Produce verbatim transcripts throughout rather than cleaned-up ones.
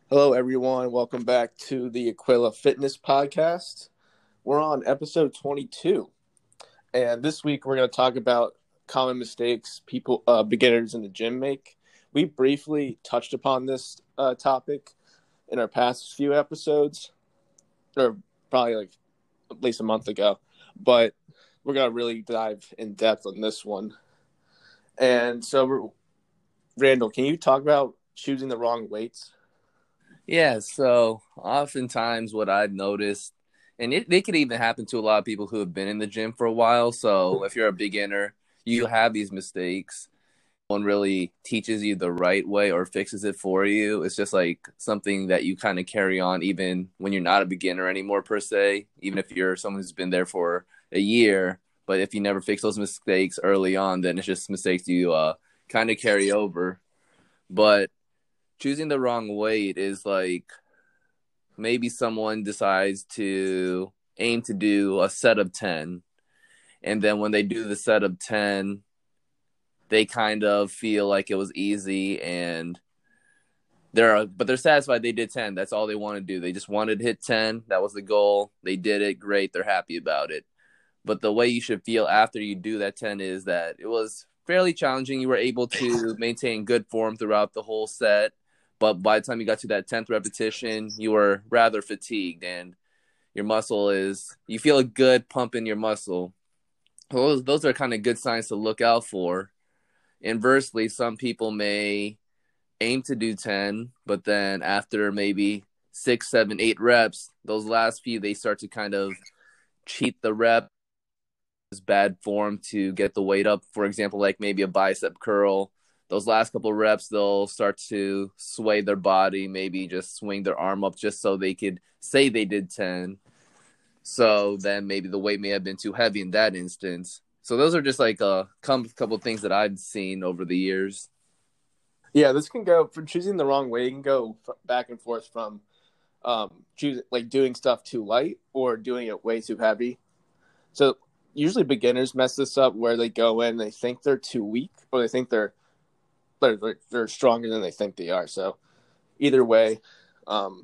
Hello, everyone. Welcome back to the Aquila Fitness Podcast. We're on episode twenty-two, and this week we're going to talk about common mistakes people, uh, beginners in the gym make. We briefly touched upon this uh, topic in our past few episodes, or probably like at least a month ago, but we're going to really dive in depth on this one. And so, Randall, can you talk about choosing the wrong weights? Yeah, so oftentimes what I've noticed, and it, it could even happen to a lot of people who have been in the gym for a while. So if you're a beginner, you have these mistakes. No one really teaches you the right way or fixes it for you. It's just like something that you kind of carry on even when you're not a beginner anymore, per se, even if you're someone who's been there for a year. But if you never fix those mistakes early on, then it's just mistakes you uh, kind of carry over. But choosing the wrong weight is like maybe someone decides to aim to do a set of ten, and then when they do the set of ten, they kind of feel like it was easy, and they're but they're satisfied they did ten. That's all they want to do. They just wanted to hit ten. That was the goal. They did it. Great. They're happy about it. But the way you should feel after you do that ten is that it was fairly challenging. You were able to maintain good form throughout the whole set. But by the time you got to that tenth repetition, you were rather fatigued, and your muscle is, you feel a good pump in your muscle. Those, those are kind of good signs to look out for. Inversely, some people may aim to do ten, but then after maybe six, seven, eight reps, those last few, they start to kind of cheat the rep. It's bad form to get the weight up. For example, like maybe a bicep curl. Those last couple of reps, they'll start to sway their body, maybe just swing their arm up just so they could say they did ten. So then maybe the weight may have been too heavy in that instance. So those are just like a couple of things that I've seen over the years. Yeah, this can go for choosing the wrong way. It can go back and forth from um, choosing like doing stuff too light or doing it way too heavy. So usually beginners mess this up where they go in, they think they're too weak, or they think they're They're, they're stronger than they think they are. So either way, um,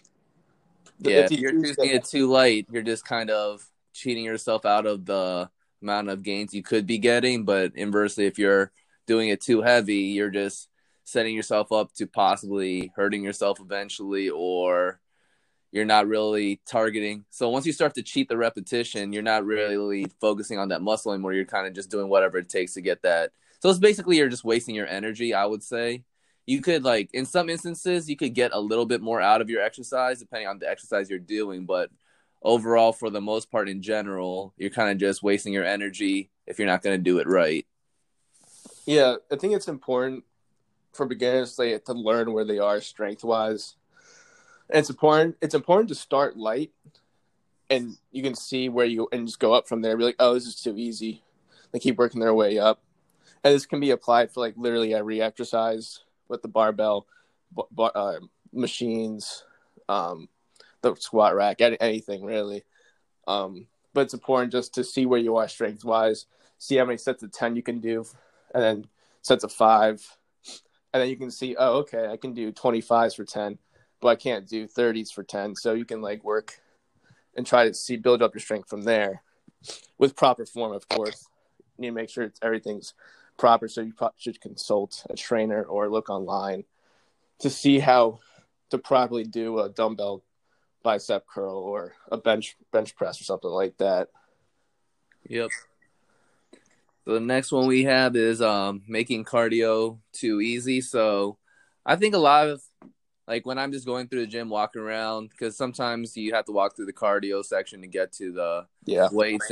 yeah, if you're choosing it too light, you're just kind of cheating yourself out of the amount of gains you could be getting. But inversely, if you're doing it too heavy, you're just setting yourself up to possibly hurting yourself eventually, or you're not really targeting. So once you start to cheat the repetition, you're not really focusing on that muscle anymore. You're kind of just doing whatever it takes to get that. So it's basically you're just wasting your energy, I would say. You could, like, in some instances, you could get a little bit more out of your exercise depending on the exercise you're doing. But overall, for the most part in general, you're kind of just wasting your energy if you're not going to do it right. Yeah, I think it's important for beginners to, to learn where they are strength-wise. And it's important, it's important to start light, and you can see where you and just go up from there. Be like, oh, this is too easy. They keep working their way up. And this can be applied for like literally every exercise with the barbell, bar, uh, machines, um, the squat rack, anything really. Um, but it's important just to see where you are strength-wise, see how many sets of ten you can do, and then sets of five. And then you can see, oh, okay, I can do twenty-fives for ten, but I can't do thirties for ten. So you can like work and try to see, build up your strength from there with proper form, of course. You need to make sure it's, everything's proper, so you should consult a trainer or look online to see how to properly do a dumbbell bicep curl or a bench bench press or something like that. Yep. So the next one we have is um, making cardio too easy. So I think a lot of, like when I'm just going through the gym, walking around, because sometimes you have to walk through the cardio section to get to the yeah. weights.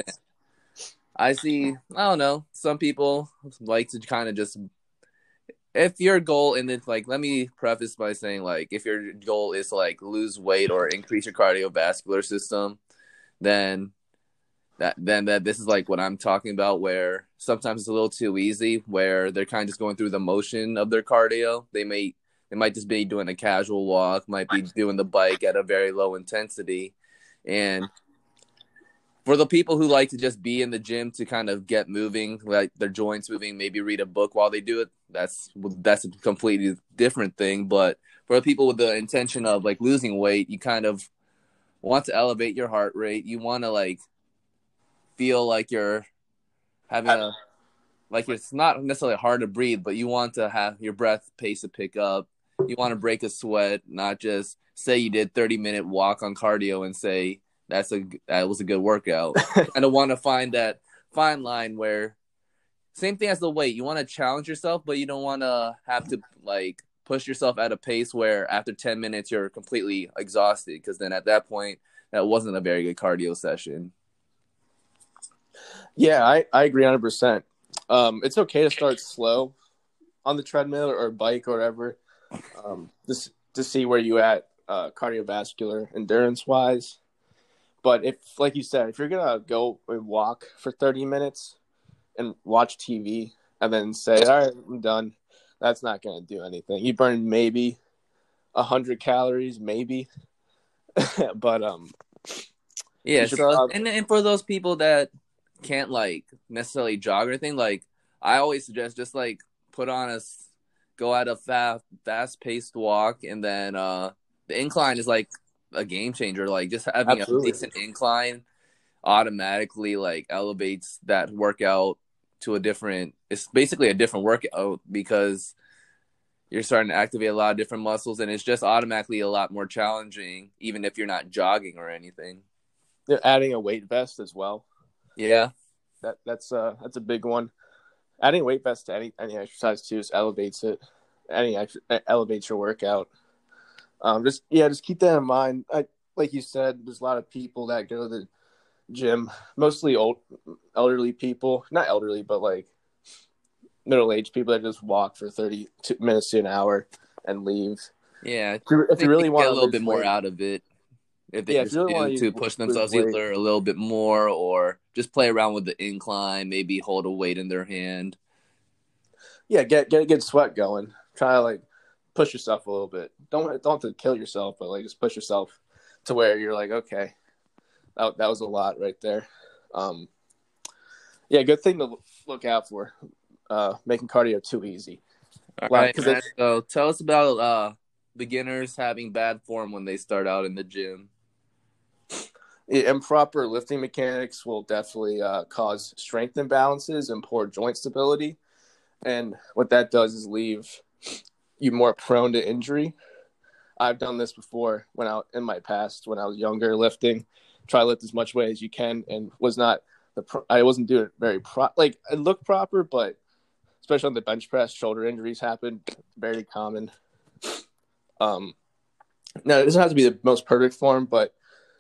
I see, I don't know, some people like to kind of just, if your goal, and then like, let me preface by saying, like, if your goal is to like lose weight or increase your cardiovascular system, then that, then that this is like what I'm talking about, where sometimes it's a little too easy, where they're kind of just going through the motion of their cardio. They may, they might just be doing a casual walk, might be doing the bike at a very low intensity. And for the people who like to just be in the gym to kind of get moving, like their joints moving, maybe read a book while they do it, that's that's a completely different thing. But for people with the intention of like losing weight, you kind of want to elevate your heart rate. You want to like feel like you're having a like it's not necessarily hard to breathe, but you want to have your breath pace to pick up. You want to break a sweat, not just say you did thirty minute walk on cardio and say that's a that was a good workout. And I want to find that fine line where same thing as the weight. You want to challenge yourself, but you don't want to have to like push yourself at a pace where after ten minutes you're completely exhausted, because then at that point that wasn't a very good cardio session. Yeah, I, I agree one hundred percent. Um, it's okay to start slow on the treadmill or bike or whatever, um, just to see where you at uh, cardiovascular endurance wise. But if, like you said, if you're gonna go and walk for thirty minutes and watch T V and then say, "All right, I'm done," that's not gonna do anything. You burn maybe a hundred calories, maybe, but um, yeah. So probably... and and for those people that can't like necessarily jog or anything, like I always suggest just like put on a go at a fast fast paced walk, and then uh the incline is like a game changer. Like just having Absolutely. a decent incline automatically like elevates that workout to a different it's basically a different workout, because you're starting to activate a lot of different muscles, and it's just automatically a lot more challenging even if you're not jogging or anything. They're adding a weight vest as well. Yeah, that that's uh that's a big one. Adding weight vest to any any exercise too just elevates it. Any elevates your workout. Um, just yeah, just keep that in mind. I like you said, there's a lot of people that go to the gym, mostly old, elderly people. Not elderly, but like middle-aged people that just walk for thirty minutes to an hour and leave. Yeah, if you, if you really want get a little bit weight, more out of it, if they yeah, just if you really do want to push themselves either a little bit more or just play around with the incline, maybe hold a weight in their hand. Yeah, get get a good sweat going. Try to like push yourself a little bit. Don't don't have to kill yourself, but like just push yourself to where you're like, okay, that that was a lot right there. Um, yeah, good thing to look out for. Uh, making cardio too easy. All right, man. So tell us about uh, beginners having bad form when they start out in the gym. Improper lifting mechanics will definitely uh, cause strength imbalances and poor joint stability. And what that does is leave you more prone to injury. I've done this before when I in my past when I was younger lifting. Try to lift as much weight as you can, and was not the pro- I wasn't doing it very pro like it looked proper, but especially on the bench press, shoulder injuries happen. Very common. Um, now it doesn't have to be the most perfect form, but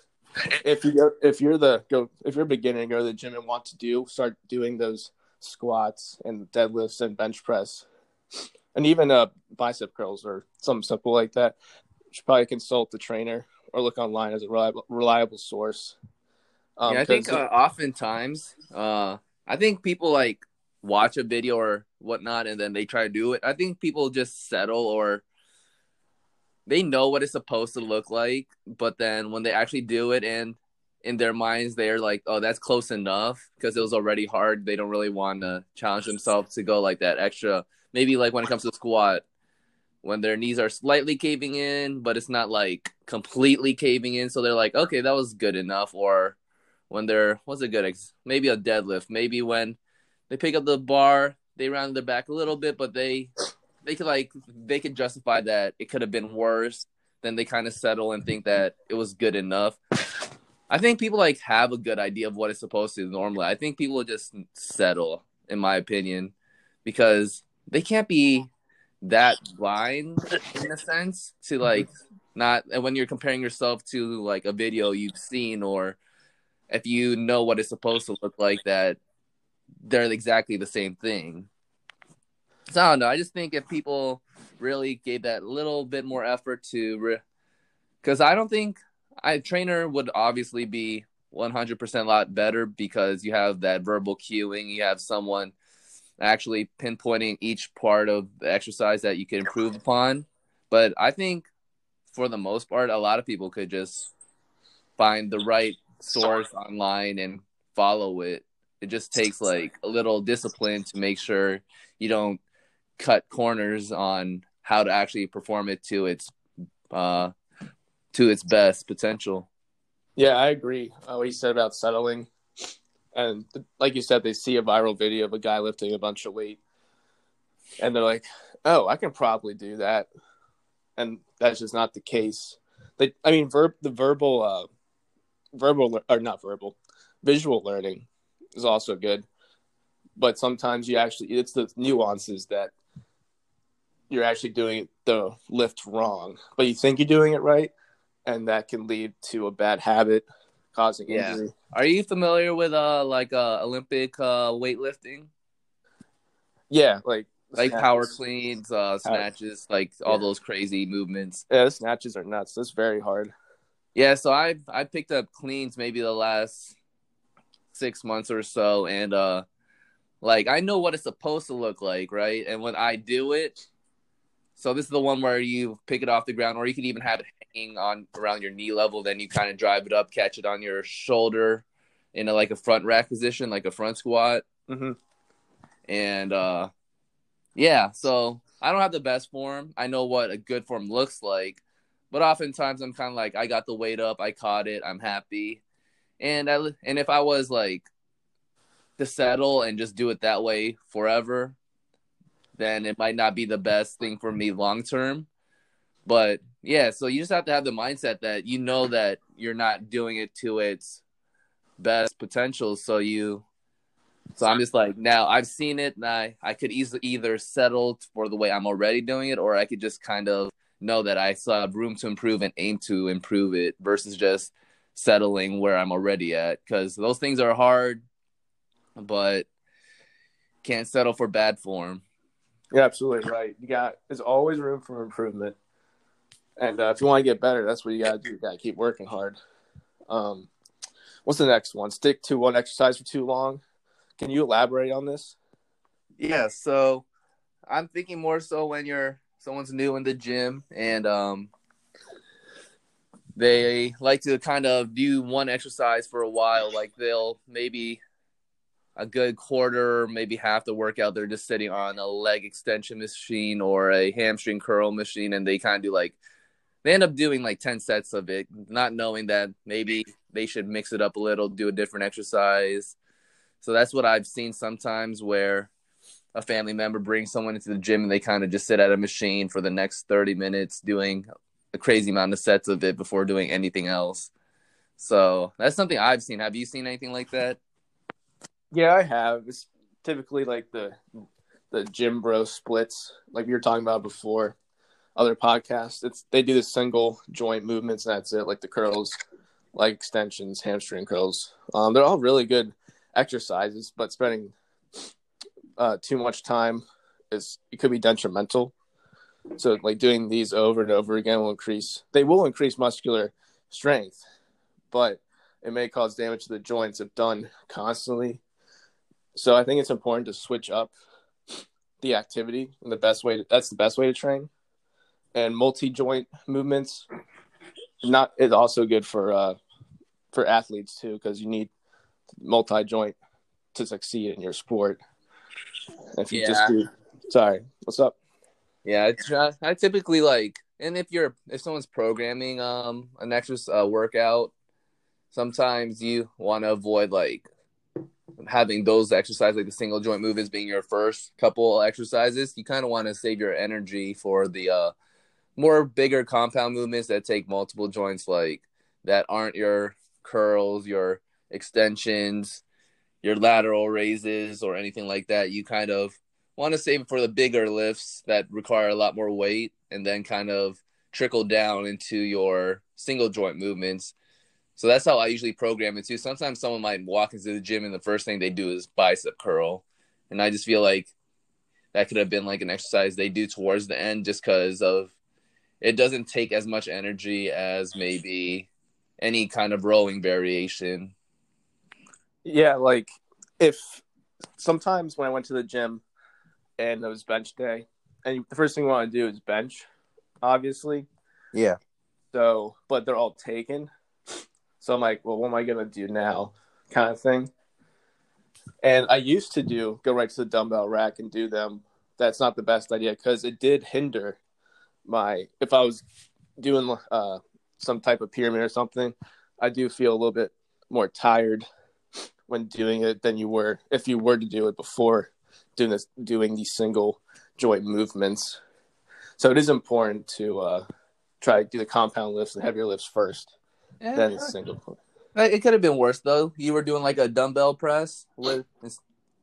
if you go, if you're the go if you're a beginner and go to the gym and want to do start doing those squats and deadlifts and bench press and even uh bicep curls or something simple like that, you should probably consult the trainer or look online as a reliable reliable source. Um, yeah, I think uh, oftentimes uh I think people like watch a video or whatnot and then they try to do it. I think people just settle, or they know what it's supposed to look like, but then when they actually do it and in their minds they're like, oh, that's close enough because it was already hard. They don't really want to challenge themselves to go like that extra. Maybe like when it comes to squat, when their knees are slightly caving in, but it's not like completely caving in. So they're like, okay, that was good enough. Or when they're, what's a good, ex- maybe a deadlift, maybe when they pick up the bar, they round their back a little bit, but they, they could like, they could justify that it could have been worse. Then they kind of settle and think that it was good enough. I think people like have a good idea of what it's supposed to normally. I think people just settle, in my opinion, because they can't be that blind in a sense to like not, and when you're comparing yourself to like a video you've seen, or if you know what it's supposed to look like, that they're exactly the same thing. So I don't know. I just think if people really gave that little bit more effort to, because I don't think a trainer would obviously be one hundred percent a lot better because you have that verbal cueing. You have someone actually pinpointing each part of the exercise that you can improve upon. But I think for the most part, a lot of people could just find the right source online and follow it. It just takes like a little discipline to make sure you don't cut corners on how to actually perform it to its uh, to its best potential. Yeah, I agree. Uh, what you said about settling, and like you said, they see a viral video of a guy lifting a bunch of weight, and they're like, "Oh, I can probably do that," and that's just not the case. They, I mean, verb the verbal, uh, verbal or not verbal, visual learning is also good, but sometimes you actually it's the nuances that you're actually doing the lift wrong, but you think you're doing it right, and that can lead to a bad habit causing Yeah. injury. Are you familiar with uh like uh Olympic uh weightlifting? Yeah, like Like power snatches. cleans, uh Power- snatches, like all Yeah, those crazy movements. yeah, the snatches are nuts. That's very hard. Yeah, so I I picked up cleans maybe the last six months or so, and uh like I know what it's supposed to look like, right? And when I do it, so this is the one where you pick it off the ground, or you can even have it hanging on around your knee level. Then you kind of drive it up, catch it on your shoulder in a, like a front rack position, like a front squat. Mm-hmm. And uh, yeah, so I don't have the best form. I know what a good form looks like, but oftentimes I'm kind of like, I got the weight up, I caught it, I'm happy. And I and if I was like to settle and just do it that way forever, then it might not be the best thing for me long term. But yeah, so you just have to have the mindset that you know that you're not doing it to its best potential. So you, so I'm just like, now I've seen it, and I, I could easily either settle for the way I'm already doing it, or I could just kind of know that I still have room to improve and aim to improve it versus just settling where I'm already at. Because those things are hard, but can't settle for bad form. You're absolutely right. You got there's always room for improvement, and uh, if you want to get better, that's what you got to do. You got to keep working hard. Um, what's the next one? Stick to one exercise for too long. Can you elaborate on this? Yeah, so I'm thinking more so when you're someone's new in the gym and um they like to kind of do one exercise for a while. Like they'll maybe a good quarter, maybe half the workout, they're just sitting on a leg extension machine or a hamstring curl machine, and they kind of do like they end up doing like ten sets of it, not knowing that maybe they should mix it up a little, do a different exercise. So that's what I've seen sometimes where a family member brings someone into the gym and they kind of just sit at a machine for the next thirty minutes doing a crazy amount of sets of it before doing anything else. So that's something I've seen. Have you seen anything like that? Yeah, I have. It's typically like the the gym bro splits, like we were talking about before. Other podcasts, it's they do the single joint movements, and that's it. Like the curls, leg extensions, hamstring curls. Um, they're all really good exercises, but spending uh, too much time is it could be detrimental. So, like doing these over and over again will increase. They will increase muscular strength, but it may cause damage to the joints if done constantly. So, I think it's important to switch up the activity, and the best way to, that's the best way to train. And multi-joint movements not is also good for uh, for athletes too, because you need multi-joint to succeed in your sport. If you Yeah. just do, sorry, what's up? Yeah, I, try, I typically like, and if you're if someone's programming um an exercise uh, workout, sometimes you want to avoid like having those exercises, like the single joint movements being your first couple exercises. You kind of want to save your energy for the uh more bigger compound movements that take multiple joints, like that aren't your curls, your extensions, your lateral raises, or anything like that. You kind of want to save it for the bigger lifts that require a lot more weight, and then kind of trickle down into your single joint movements. So that's how I usually program it too. Sometimes someone might walk into the gym and the first thing they do is bicep curl. And I just feel like that could have been like an exercise they do towards the end, just because of it doesn't take as much energy as maybe any kind of rowing variation. Yeah, like if sometimes when I went to the gym and it was bench day, and the first thing you want to do is bench, obviously. Yeah. So, but they're all taken. So I'm like, well, what am I gonna do now, kind of thing. And I used to do go right to the dumbbell rack and do them. That's not the best idea because it did hinder my if I was doing uh, some type of pyramid or something, I do feel a little bit more tired when doing it than you were if you were to do it before doing this, doing these single joint movements. So it is important to uh, try to do the compound lifts and heavier lifts first, yeah. Then the single. It could have been worse though. You were doing like a dumbbell press with. Is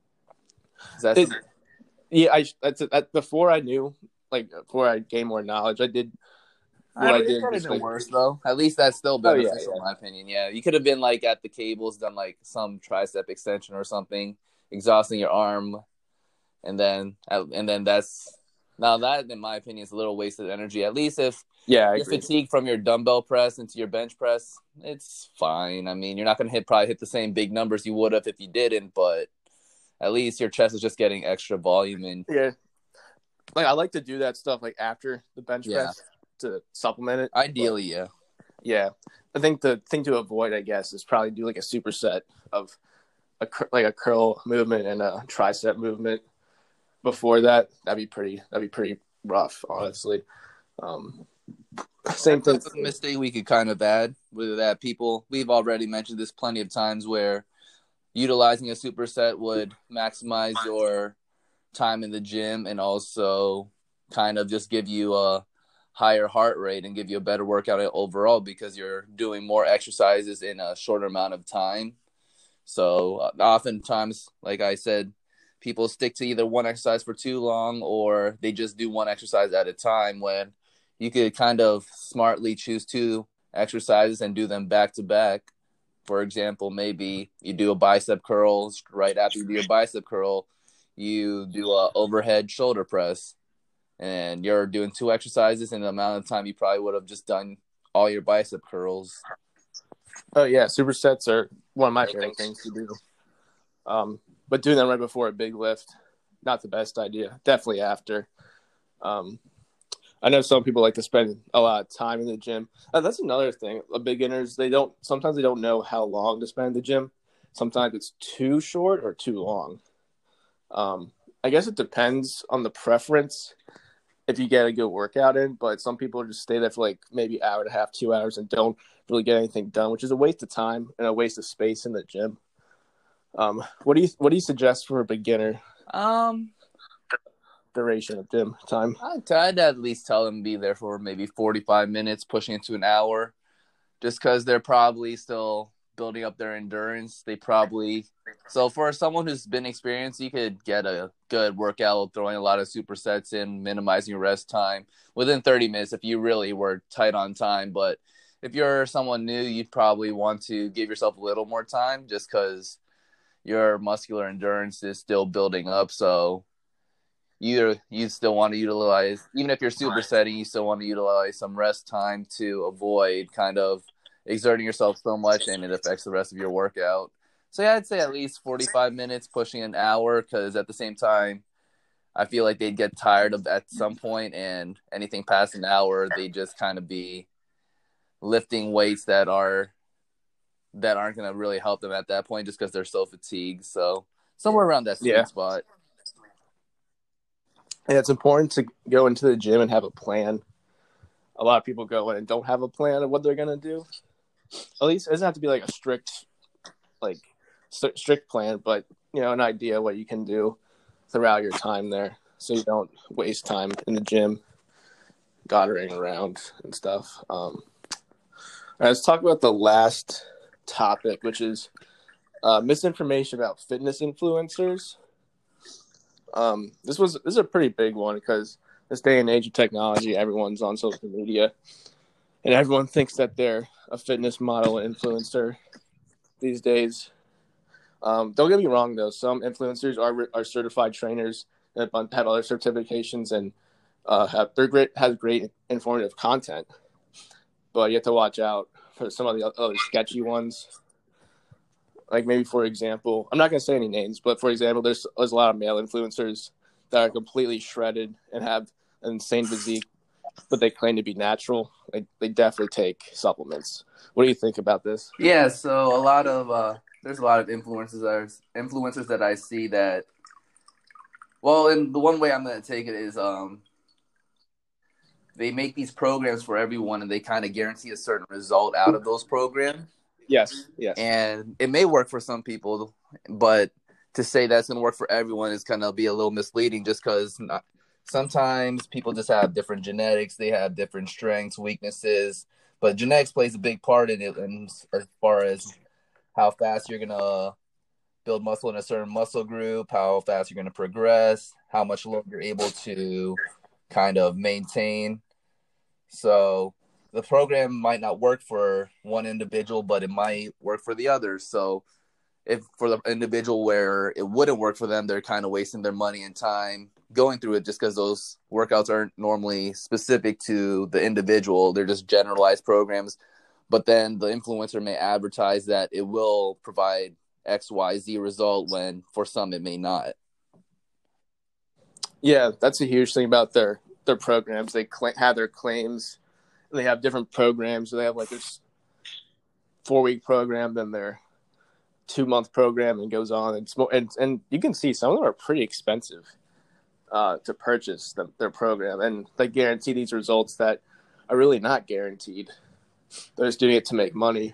that it, yeah, I that's that, before I knew, like before I gained more knowledge, I did. What I, mean, I did it could have been like, worse though. At least that's still beneficial, oh, yeah, yeah. in my opinion. Yeah, you could have been like at the cables, done like some tricep extension or something, exhausting your arm, and then and then that's now that in my opinion is a little wasted energy. At least if yeah, you're fatigued from your dumbbell press into your bench press, it's fine. I mean, you're not going to hit probably hit the same big numbers you would have if you didn't, but at least your chest is just getting extra volume in. Yeah, like I like to do that stuff like after the bench yeah. press to supplement it. Ideally, but, yeah, yeah. I think the thing to avoid, I guess, is probably do like a superset of a like a curl movement and a tricep movement. Before that, that'd be pretty. That'd be pretty rough, honestly. Um, Same thing. That's a mistake we could kind of add with that. People, we've already mentioned this plenty of times where utilizing a superset would maximize your time in the gym and also kind of just give you a higher heart rate and give you a better workout overall because you're doing more exercises in a shorter amount of time. So uh, oftentimes, like I said, people stick to either one exercise for too long or they just do one exercise at a time when you could kind of smartly choose two exercises and do them back to back. For example, maybe you do a bicep curl right after you do your bicep curl, you do a overhead shoulder press, and you're doing two exercises in the amount of time you probably would have just done all your bicep curls. Oh yeah, supersets are one of my favorite things to do. Um, but doing them right before a big lift, not the best idea. Definitely after. Um, I know some people like to spend a lot of time in the gym. Uh, that's another thing. The beginners, they don't sometimes they don't know how long to spend in the gym. Sometimes it's too short or too long. Um, I guess it depends on the preference if you get a good workout in, but some people just stay there for like maybe hour and a half, two hours and don't really get anything done, which is a waste of time and a waste of space in the gym. Um, what do you what do you suggest for a beginner? Um, duration of gym time. I'd, I'd at least tell them to be there for maybe forty-five minutes, pushing into an hour, just because they're probably still building up their endurance. They probably so for someone who's been experienced, you could get a good workout throwing a lot of supersets in, minimizing your rest time within thirty minutes if you really were tight on time. But if you're someone new, you'd probably want to give yourself a little more time just because your muscular endurance is still building up. So you you still want to utilize, even if you're supersetting, you still want to utilize some rest time to avoid kind of exerting yourself so much and it affects the rest of your workout. So yeah, I'd say at least forty-five minutes, pushing an hour, because at the same time, I feel like they'd get tired of at some point, and anything past an hour, they just kind of be lifting weights that are that aren't going to really help them at that point just because they're so fatigued. So somewhere around that sweet yeah. spot. Yeah, it's important to go into the gym and have a plan. A lot of people go in and don't have a plan of what they're going to do. At least it doesn't have to be like a strict, like st- strict plan, but you know, an idea of what you can do throughout your time there, so you don't waste time in the gym, goddering around and stuff. Um, all right, let's talk about the last topic, which is uh, misinformation about fitness influencers. Um, this was this is a pretty big one because this day and age of technology, everyone's on social media, and everyone thinks that they're a fitness model influencer these days. Um, don't get me wrong, though. Some influencers are are certified trainers and have other certifications and uh, have they're great have great informative content. But you have to watch out for some of the other sketchy ones. Like maybe, for example, I'm not going to say any names, but for example, there's, there's a lot of male influencers that are completely shredded and have an insane physique, but they claim to be natural. Like, they definitely take supplements. What do you think about this? Yeah, so a lot of uh, there's a lot of influencers that are, influencers that I see that. Well, and the one way I'm going to take it is um, they make these programs for everyone, and they kind of guarantee a certain result out of those programs. Yes, yes. And it may work for some people, but to say that's going to work for everyone is kind of be a little misleading, just because sometimes people just have different genetics. They have different strengths, weaknesses, but genetics plays a big part in it. And as far as how fast you're going to build muscle in a certain muscle group, how fast you're going to progress, how much load you're able to kind of maintain. So the program might not work for one individual, but it might work for the others. So if for the individual where it wouldn't work for them, they're kind of wasting their money and time going through it, just because those workouts aren't normally specific to the individual. They're just generalized programs. But then the influencer may advertise that it will provide X, Y, Z result, when for some it may not. Yeah, that's a huge thing about their, their programs. They cl- have their claims. They have different programs. They have like this four-week program, then their two-month program, and goes on. And, and and you can see some of them are pretty expensive uh, to purchase the, their program. And they guarantee these results that are really not guaranteed. They're just doing it to make money.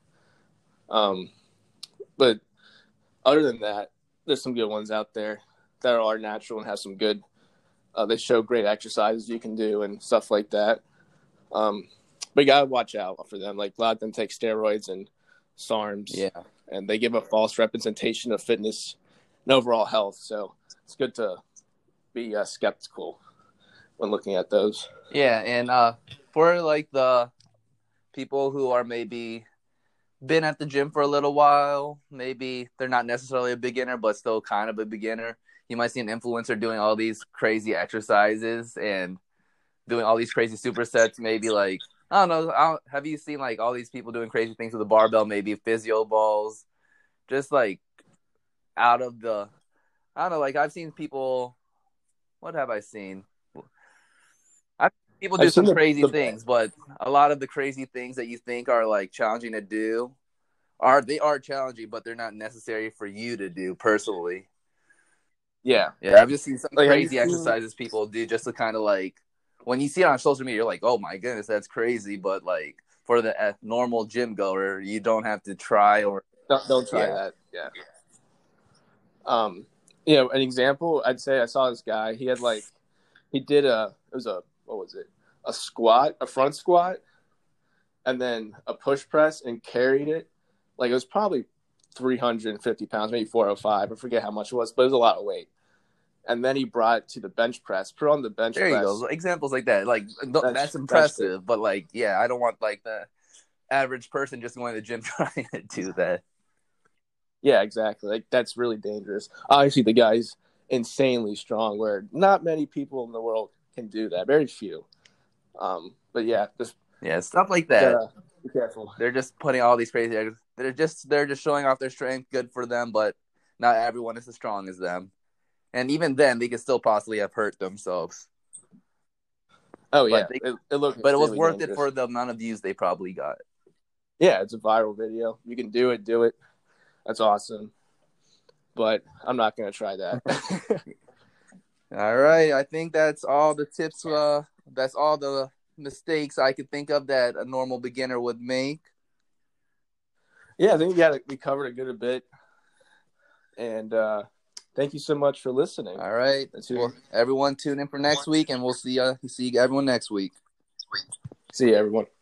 Um, but other than that, there's some good ones out there that are natural and have some good uh, they show great exercises you can do and stuff like that. Um, but you gotta watch out for them. Like a lot of them take steroids and SARMs, Yeah. and they give a false representation of fitness and overall health. So it's good to be uh, skeptical when looking at those. Yeah, and uh, for like the people who are maybe been at the gym for a little while, maybe they're not necessarily a beginner, but still kind of a beginner. You might see an influencer doing all these crazy exercises and doing all these crazy supersets. Maybe like, I don't know, I don't, have you seen like all these people doing crazy things with a barbell, maybe physio balls, just like out of the, I don't know, like I've seen people, what have I seen? I've seen people do I've some seen the- crazy the- things, but a lot of the crazy things that you think are like challenging to do are, they are challenging, but they're not necessary for you to do personally. Yeah. Yeah, I've just seen some Like, have crazy you seen- exercises people do just to kind of like, when you see it on social media, you're like, oh my goodness, that's crazy. But like for the uh, normal gym goer, you don't have to try or. Don't, don't try Yeah. that. Yeah. Um, you know, an example, I'd say I saw this guy. He had like, he did a, it was a, what was it? A squat, a front squat, and then a push press, and carried it. Like it was probably three hundred fifty pounds, maybe four oh five. I forget how much it was, but it was a lot of weight. And then he brought it to the bench press, put on the bench There you press. go. Examples like that. Like, th- That's- that's that's impressive. But like, yeah, I don't want like the average person just going to the gym trying to do that. Yeah, exactly. Like that's really dangerous. Obviously, the guy's insanely strong, where not many people in the world can do that. Very few. Um, but yeah, just Yeah, stuff like that. gotta be careful. They're just putting all these crazy. ex- They're just they're just showing off their strength. Good for them, but not everyone is as strong as them. And even then, they could still possibly have hurt themselves. Oh yeah, they- it, it looked, But it was extremely worth dangerous. it for the amount of views they probably got. Yeah, it's a viral video. You can do it, do it. That's awesome. But I'm not gonna try that. All right, I think that's all the tips. Uh, that's all the mistakes I could think of that a normal beginner would make. Yeah, I think we got we covered a good bit. And uh, thank you so much for listening. All right, That's who- well, everyone tune in for next week, and we'll see uh see everyone next week. See you, everyone.